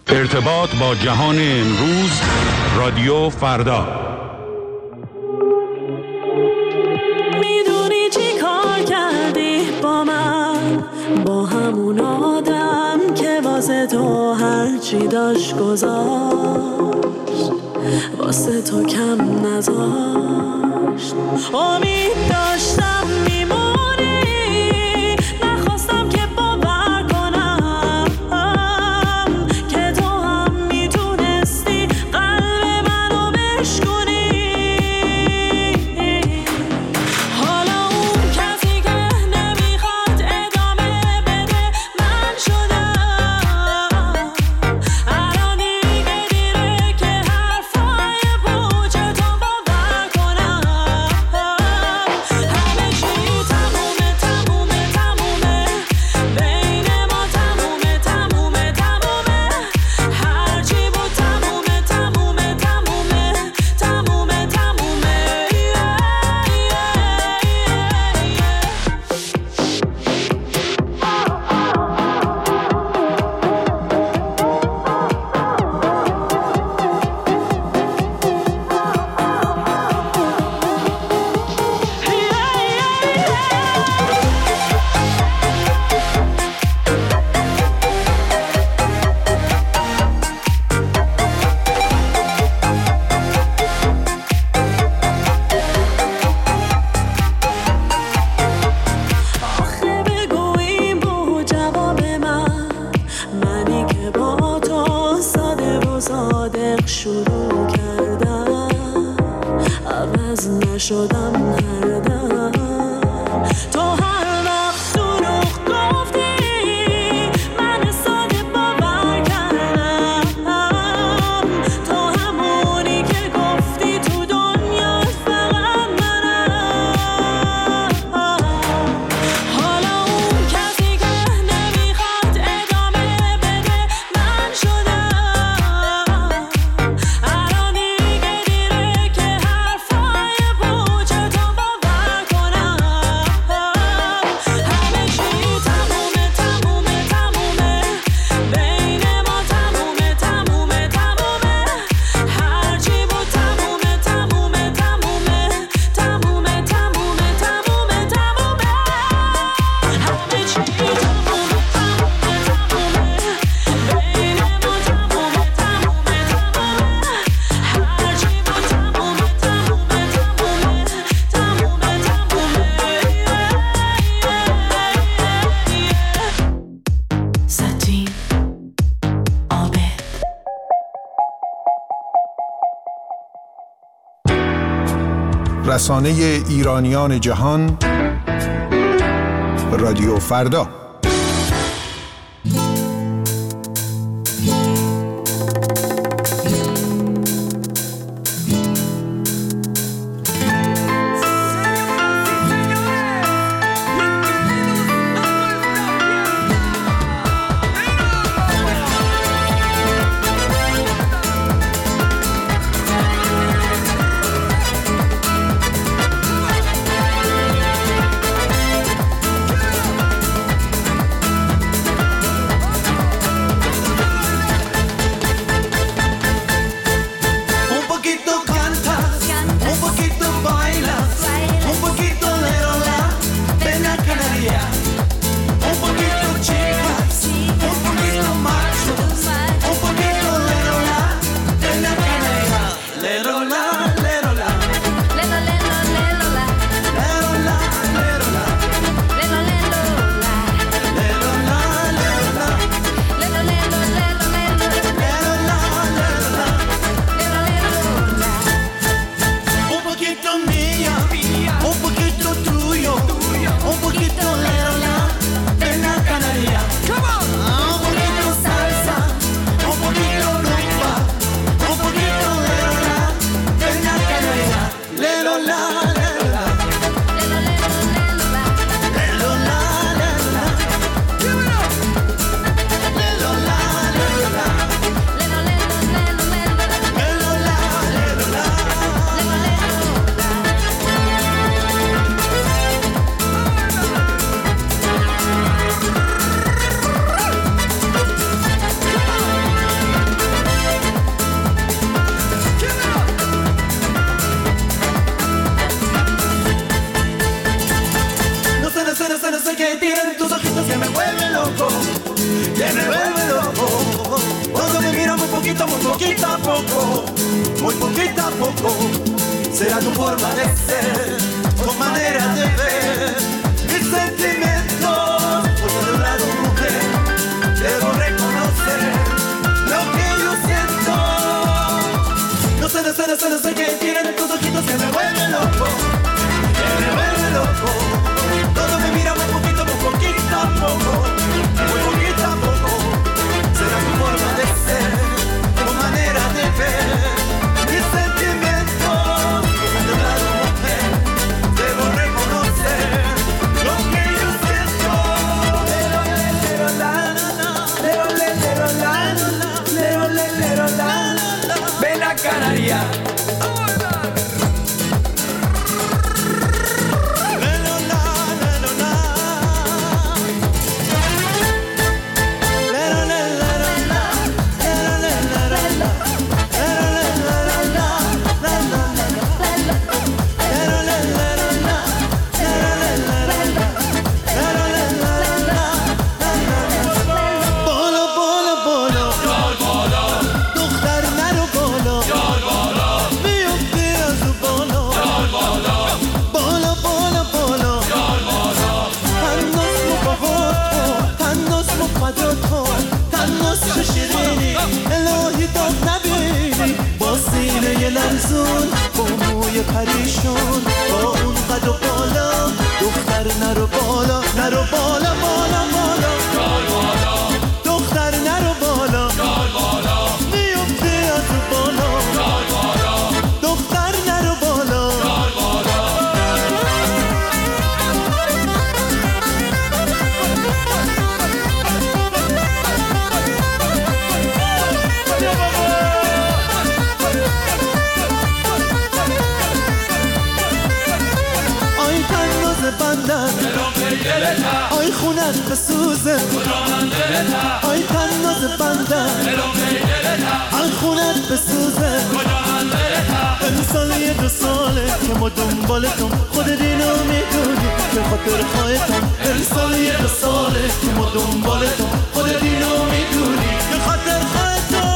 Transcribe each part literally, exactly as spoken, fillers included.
ارتباط با جهان امروز، رادیو فردا. میدونی چی کار کردی با من، با همون آدم که واسه تو هرچی داشت گذاشت، واسه تو کم نذاشت. امید داشتم میمونی، نخواستم که باور کنم که تو هم میتونستی قلب منو بشکنی. حالا اون کسی که نمیخواد ادامه بده من شدم. الان دیگه دیره که حرفای پوچ تو باور کنم. همه چی تمومه تمومه تمومه، بین ما تمومه تمومه تمومه، هرچی بود تمومه تمومه تمومه تمومه تمومه. آخه بگو این بود جواب من، منی که با تو ساده و صادق شروع کردم، عوض نشدم هر دم. تو هر وقت دروغ گفتی من ساده باور کردم، تو همونی که گفتی تو دنیا فقط منم. حالا اون کسی که نمیخواد ادامه بده من شدم. الان دیگه دیره که حرفای پوچ تو باور کنم. همه چی تمومه تمومه تمومه، بین ما تمومه تمومه تمومه، هرچی بود تمومه تمومه تمومه تمومه تمومه تمومه تمومه. همه چی تمومه تمومه تمومه، بین ما تمومه تمومه تمومه، هرچی بود تمومه تمومه تمومه تمومه. ساتین آبه رسانه ایرانیان جهان، رادیو فردا. me vuelve loco. Cuando me miras muy poquito, muy poquito a poco, muy poquito a poco, será tu forma de ser, tu manera de ver, mis sentimientos, por otro lado mujer, debo reconocer lo que yo siento. No sé, no sé, no sé, no sé qué tienen tus ojitos que me vuelven loco, que me vuelven loco. Todo me mira muy poquito, muy poquito a poco, muy poquito a poco. Será tu forma de ser, tu manera de ver, mis sentimientos. Por otro lado mujer, debo reconocer lo que yo siento. Lero, lero, la, lero, lero, la, lero, lero, la. Ven a Canarias. لرزون با موی پریشون با اون قد و بالا دختر نرو بالا نرو بالا بالا بالا دختر نرو بالا میفتی از بالا دختر نرو بالا آی خونت بسوزه آی تناز بندم آی خونت بسوزه امسال یه دو ساله که ما دنبالتم خود دینو میدونی به خاطر خواهتم امسال یه دو ساله که ما دنبالتم خود دینو میدونی به خاطر خواهتم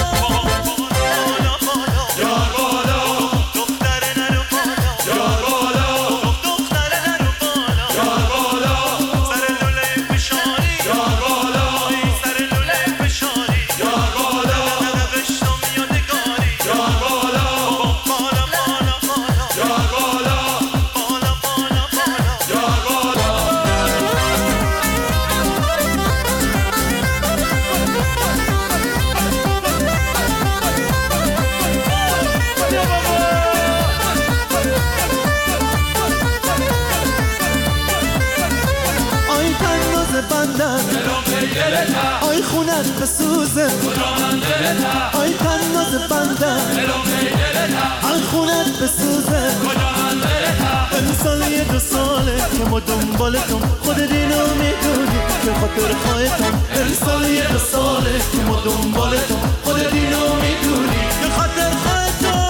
آی خونت بسوزه آی تناز بندم آی خونت بسوزه امسال یه دو ساله که ما دنبالتم خود دینو میدونی به خاطر خواهتم امسال یه دو ساله که ما دنبالتم خود دینو میدونی به خاطر خواهتم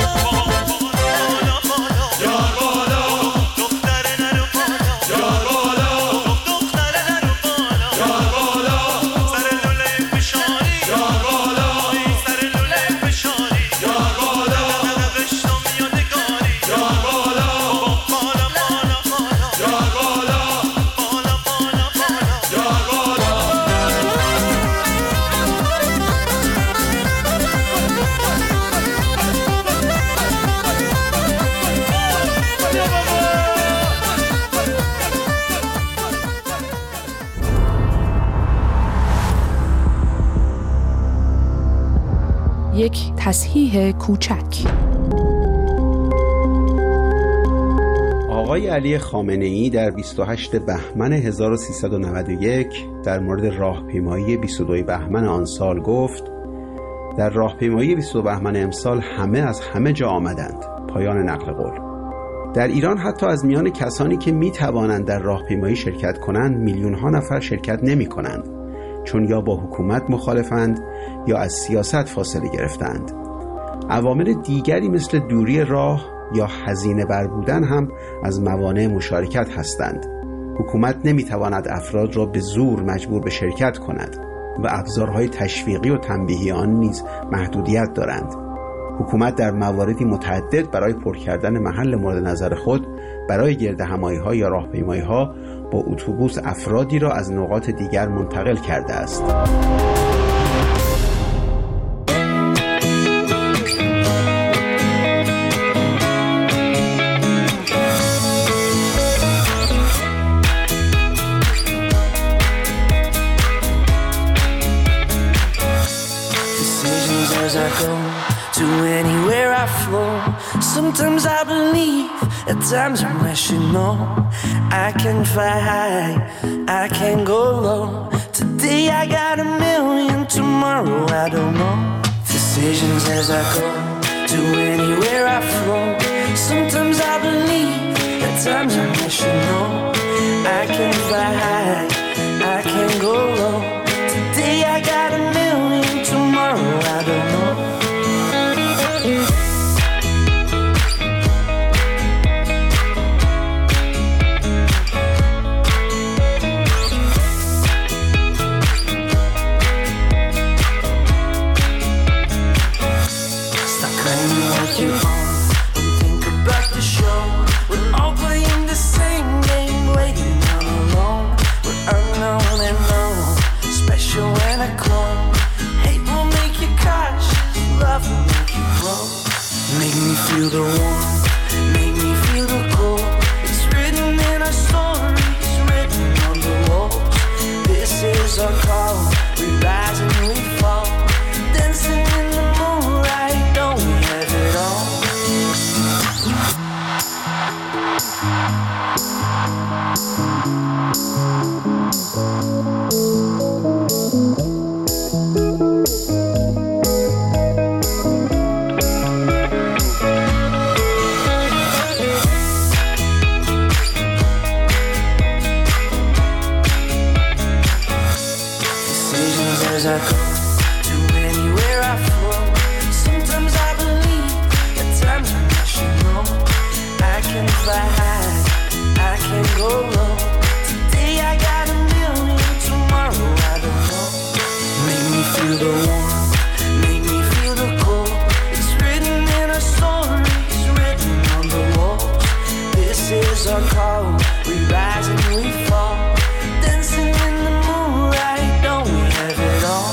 یک تصحیح کوچک. آقای علی خامنه‌ای در بیست و هشتم بهمن هزار و سیصد و نود و یک در مورد راهپیمایی بیست و دوم بهمن آن سال گفت: در راهپیمایی بیست و دوم بهمن امسال همه از همه جا آمدند. پایان نقل قول. در ایران حتی از میان کسانی که می توانند در راهپیمایی شرکت کنند میلیون ها نفر شرکت نمی کنند، چون یا با حکومت مخالفند یا از سیاست فاصله گرفتند. عوامل دیگری مثل دوری راه یا هزینه بر بودن هم از موانع مشارکت هستند. حکومت نمیتواند افراد را به زور مجبور به شرکت کند. و ابزارهای تشویقی و تنبیهی آن نیز محدودیت دارند. حکومت در مواردی متعدد برای پر کردن محل مورد نظر خود برای گردهمایی‌ها یا راهپیمایی‌ها با اتوبوس افرادی را از نقاط دیگر منتقل کرده است. To anywhere I flow. Sometimes I believe, at times I rational. I can fly high, I can go low. Today I got a million, tomorrow I don't know. Decisions as I go, to anywhere I flow. Sometimes I believe, at times I rational. I can fly high, I can go low. Today I got a million, tomorrow I don't know. Make me feel the warmth, make me feel the cold. It's written in our stories, written on the walls. This is our call, we rise and we fall. Dancing in the moonlight, don't we have it all? As I go to anywhere I flow. Sometimes I believe, at times I'm rational. I can fly high, I can go low. Today I got a million, tomorrow I don't know. Make me feel the warmth, make me feel the cold. It's written in our stories, written on the walls. This is our call, we rise and we fall. Dancing in the moonlight, don't we have it all?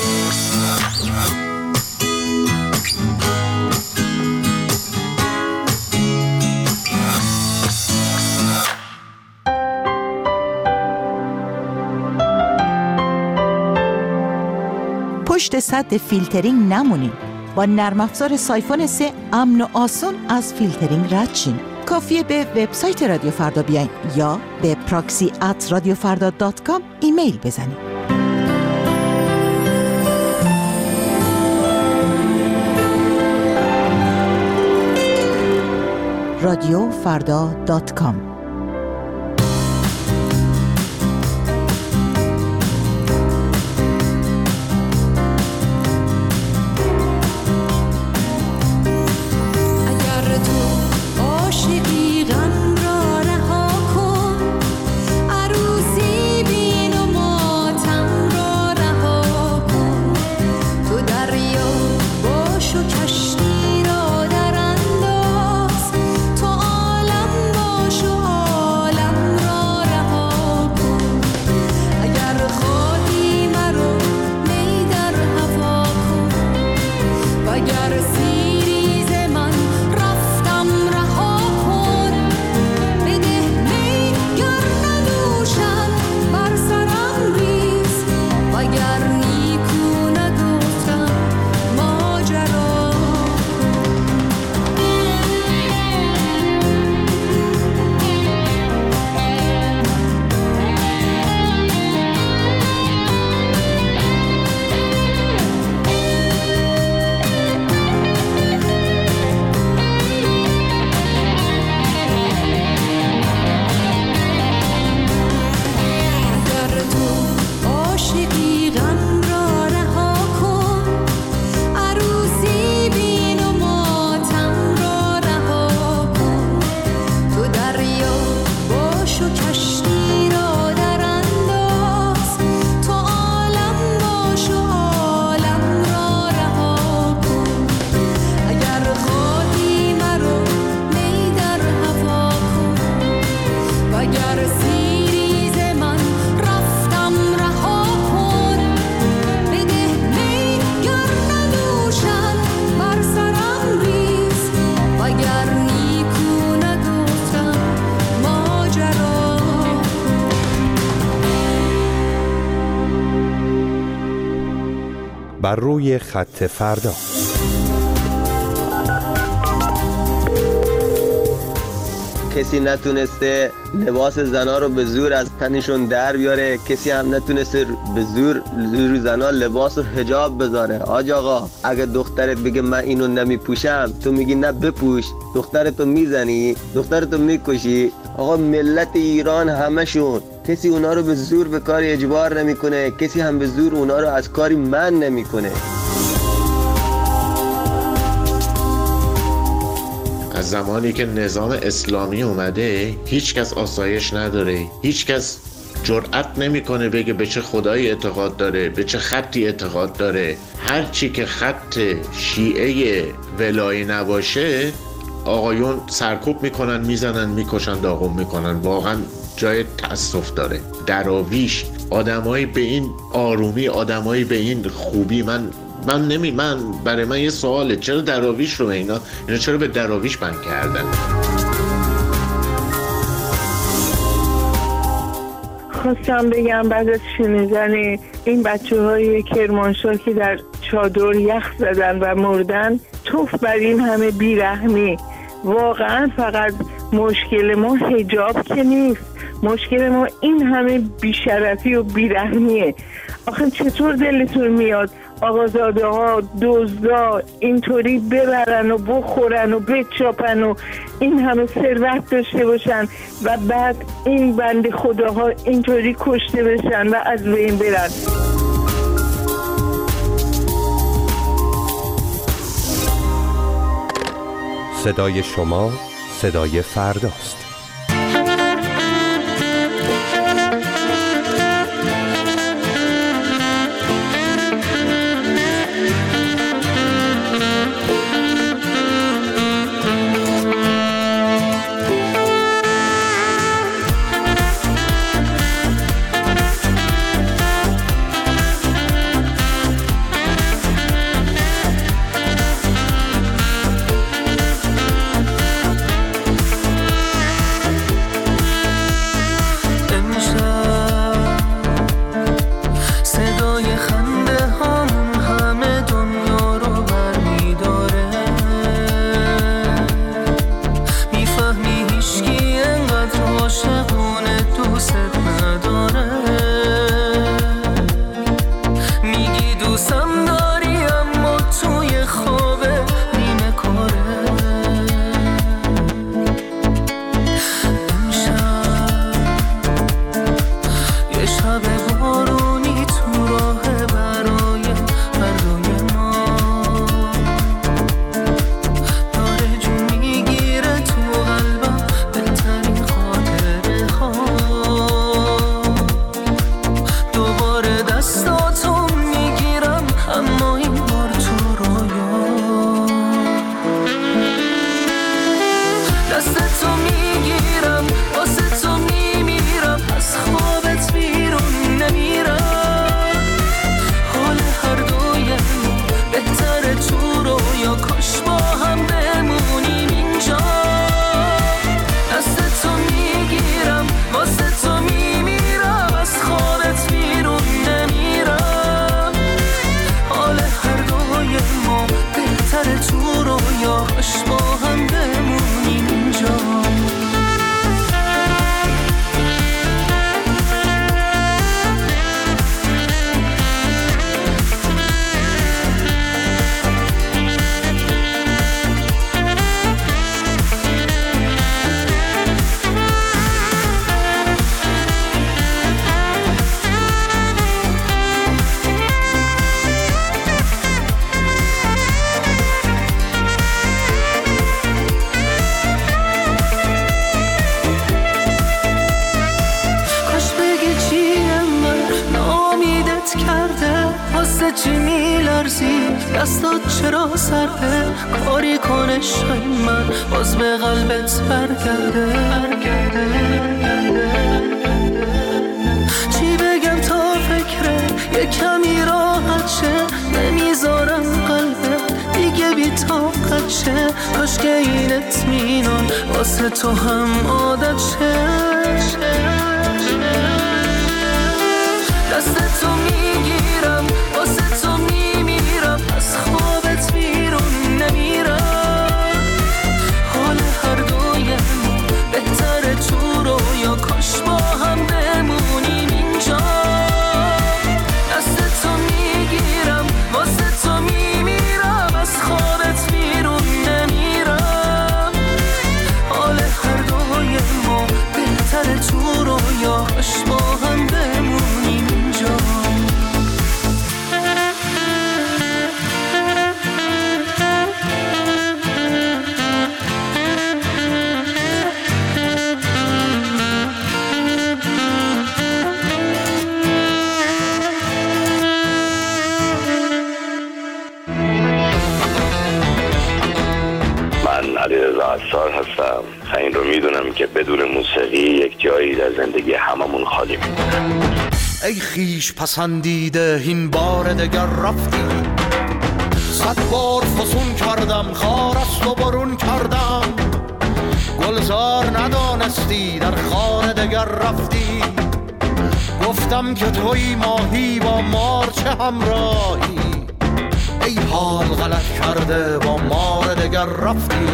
پشت سد فیلترینگ نمونید. با نرم افزار سایفون سه امن و آسون از فیلترینگ رد شین. کافیه به وبسایت رادیو فردا بیاین یا به پراکسی ات رادیو فردا دات کام ایمیل بزنید. رادیو فردا دات کام. کشتی را در انداز، تو عالم باش و بر روی خط فردا. کسی نتونسته لباس زنا رو به زور از تنشون در بیاره، کسی هم نتونسته به زور زور زنا لباس و حجاب بذاره. آج آقا اگه دخترت بگه من اینو نمیپوشم، تو میگی نه بپوش، دخترتو میزنی، دخترتو میکشی. آقا ملت ایران همشون، کسی اونا رو به زور به کاری اجبار نمیکنه، کسی هم به زور اونا رو از کاری من نمیکنه. از زمانی که نظام اسلامی اومده هیچ کس آسایش نداره، هیچ کس جرأت نمیکنه بگه به چه خدایی اعتقاد داره، به چه خطی اعتقاد داره. هر چی که خط شیعه ولایی نباشه آقایون سرکوب میکنن، میزنن، میکشن، داغون میکنن. واقعا جای تأسف داره. دراویش آدمایی به این آرومی، آدمایی به این خوبی، من من نمی من برای من یه سواله، چرا دراویش رو اینا اینا چرا به دراویش بند کردن؟ خواستم بگم بعد از شنیدن این بچه های کرمانشاه که در چادر یخ زدن و مردن، توف بر این همه بیرحمی. واقعا فقط مشکل ما حجاب که نیست، مشکل ما این همه بیشرفی و بیرحمیه. آخه چطور دلتون میاد آقازاده ها دزدا اینطوری ببرن و بخورن و بچاپن و این همه ثروت داشته باشن و بعد این بنده خداها اینطوری کشته بشن و از بین برن؟ صدای شما صدای فرداست. دستات چرا سرده کاری کنه شای من باز به قلبت برگرده چی بگم تا فکره یه کمی راحت شه نمیذارم قلبت دیگه بی طاقت شه کاش که این اطمینان واسه تو هم عادت شه دست تو میگیرم واسه تو میمیرم راحت سال هستم. این رو میدونم که بدون موسیقی یک جایی در زندگی هممون خالی میمونه. ای خیش پسندیده این بار دگر رفتی، صد بار فسون کردم خار است و برون کردم، گلزار ندانستی در خانه دگر رفتی، گفتم که توی ماهی با مار چه همراهی، ای حال غلط کرده با مار دگر رفتی.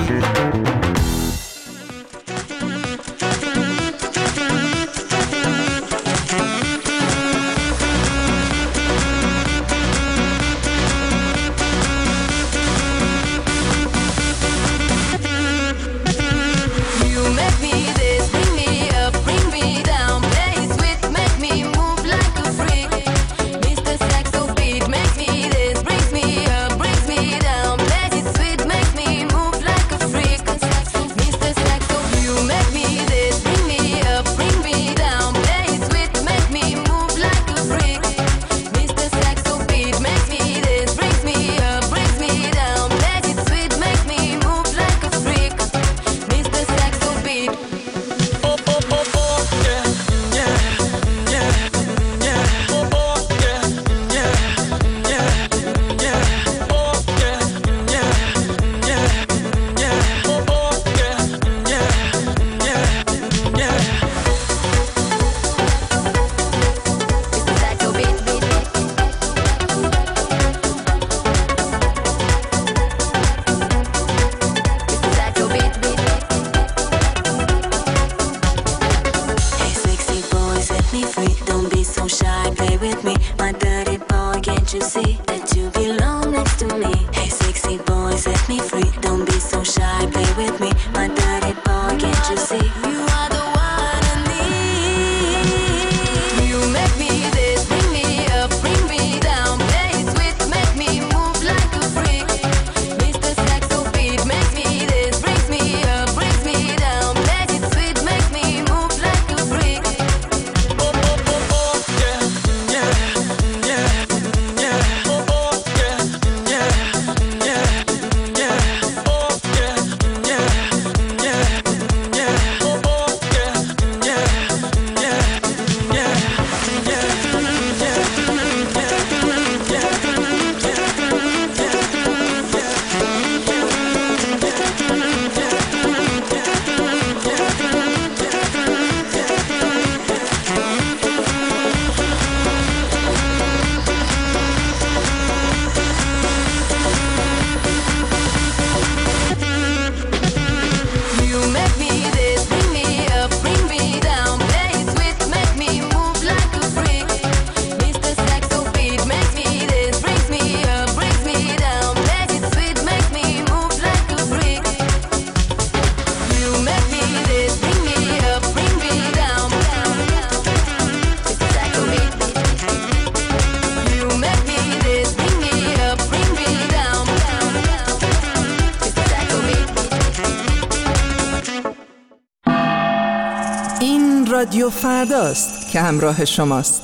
رادیو فرداست که همراه شماست.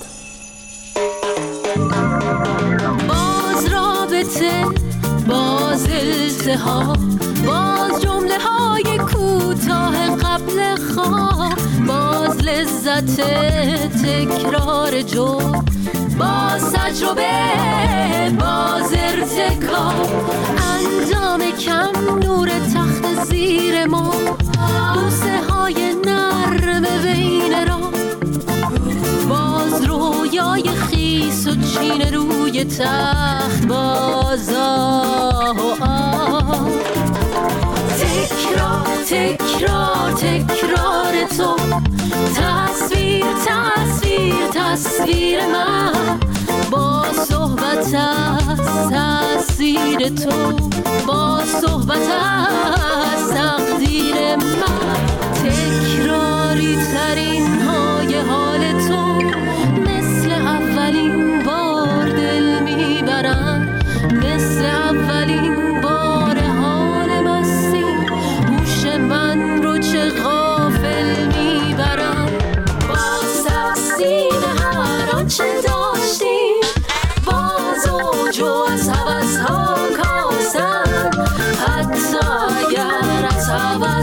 باز رابطه، باز التهاب، باز جمله های کوتاه قبل خواب، باز لذت تکرار جرم، باز تجربه، باز ارتکاب، انجام کم، نور تخت زیر ما، بوسه های نرم بین را، باز رویای خیس و چین روی تخت، باز آه و آه، تکرار تکرار تکرار تو، تصویر تصویر تصویر من، با صحبت از تأثیر تو، با صحبت از تقدیر من، تکراری ترین های حال تو، مثل اولین بار دل میبرم، مثل اولین بار حال مستی، هوش من رو چه غافل میبرم، باز تقسیم هر آنچه داشتیم، باز اوج و از هوس ها کاستن، حتی اگر از هوس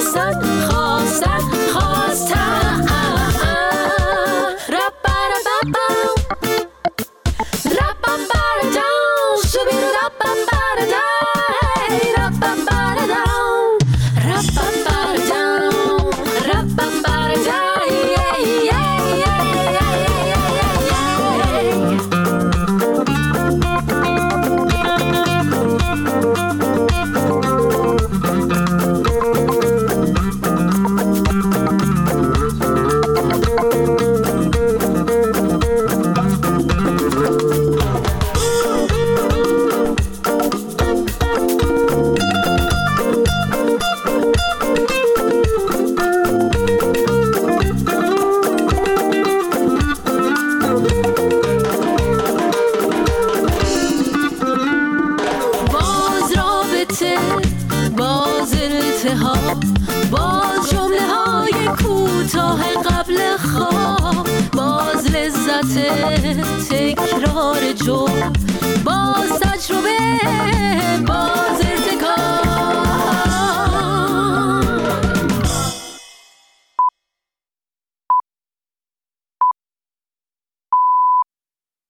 خواستن خواستن خواستن ربارباباو ربابارداو شوبیرو رباباردای ربابارداو ربابارداو رباباردای باز جمله های کوتاه قبل خواب، باز لذت تکرار جو، باز تجربه، باز